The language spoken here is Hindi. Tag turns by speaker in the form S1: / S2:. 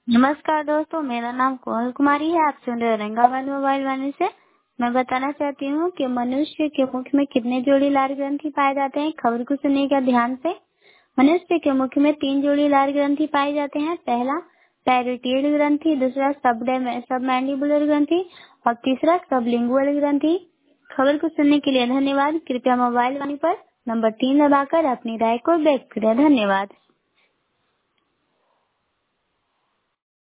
S1: नमस्कार दोस्तों, मेरा नाम कोमल कुमारी है। आप सुन रहे हैं औरंगाबाद मोबाइल वाणी से। मैं बताना चाहती हूँ कि मनुष्य के मुख में कितने जोड़ी लार ग्रंथि पाए जाते हैं। खबर को सुनिएगा ध्यान से। मनुष्य के मुख में 3 जोड़ी लार ग्रंथि पाए जाते हैं। पहला पैरोटिड ग्रंथि, दूसरा सबमैंडिबुलर ग्रंथि और तीसरा सबलिंगुअल ग्रंथि। खबर को सुनने के लिए धन्यवाद। कृपया मोबाइल वाणी पर नंबर 3 दबाकर अपनी राय को व्यक्त करें। धन्यवाद।